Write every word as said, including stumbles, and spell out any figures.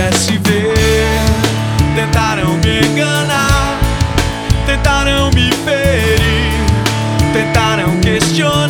pudesse ver. Tentaram me enganar, tentaram me ferir, tentaram questionar.